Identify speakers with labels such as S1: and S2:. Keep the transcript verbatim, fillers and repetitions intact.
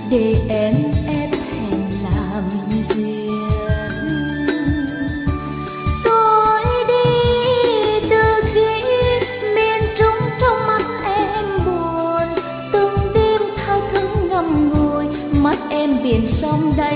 S1: để em ép hẹn làm duyên. Tôi đi từ khi miền trung trong mắt em buồn, từng đêm thao thức ngậm ngùi, mắt em biển sông đầy